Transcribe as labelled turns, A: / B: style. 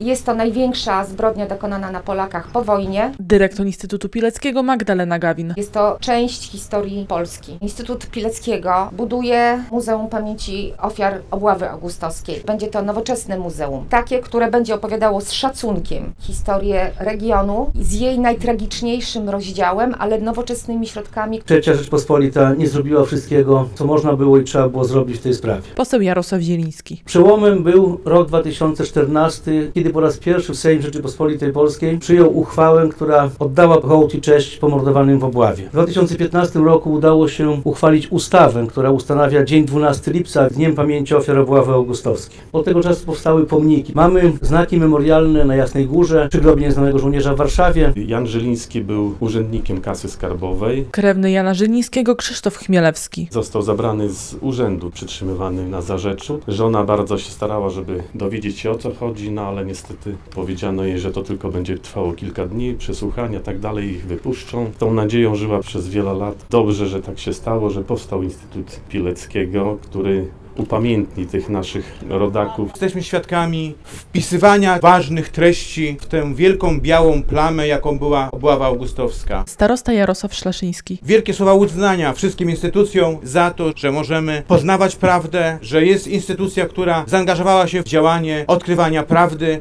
A: Jest to największa zbrodnia dokonana na Polakach po wojnie.
B: Dyrektor Instytutu Pileckiego Magdalena Gawin.
A: Jest to część historii Polski. Instytut Pileckiego buduje Muzeum Pamięci Ofiar Obławy Augustowskiej. Będzie to nowoczesne muzeum. Takie, które będzie opowiadało z szacunkiem historię regionu z jej najtragiczniejszym rozdziałem, ale nowoczesnymi środkami.
C: Trzecia Rzeczpospolita nie zrobiła wszystkiego, co można było i trzeba było zrobić w tej sprawie.
B: Poseł Jarosław Zieliński.
C: Przełomem był rok 2014, kiedy po raz pierwszy Sejm Rzeczypospolitej Polskiej przyjął uchwałę, która oddała hołd i cześć pomordowanym w Obławie. W 2015 roku udało się uchwalić ustawę, która ustanawia dzień 12 lipca Dniem Pamięci Ofiar Obławy Augustowskiej. Od tego czasu powstały pomniki. Mamy znaki memorialne na Jasnej Górze, przy grobie nieznanego żołnierza w Warszawie.
D: Jan Żyliński był urzędnikiem kasy skarbowej.
B: Krewny Jana Żylińskiego Krzysztof Chmielewski.
D: Został zabrany z urzędu, przetrzymywany na Zarzeczu. Żona bardzo się starała, żeby dowiedzieć się, o co chodzi, no ale niestety powiedziano jej, że to tylko będzie trwało kilka dni, przesłuchania i tak dalej, ich wypuszczą. Tą nadzieją żyła przez wiele lat. Dobrze, że tak się stało, że powstał Instytut Pileckiego, który upamiętni tych naszych rodaków.
E: Jesteśmy świadkami wpisywania ważnych treści w tę wielką białą plamę, jaką była Obława Augustowska.
B: Starosta Jarosław Szlaszyński.
E: Wielkie słowa uznania wszystkim instytucjom za to, że możemy poznawać prawdę, że jest instytucja, która zaangażowała się w działanie odkrywania prawdy.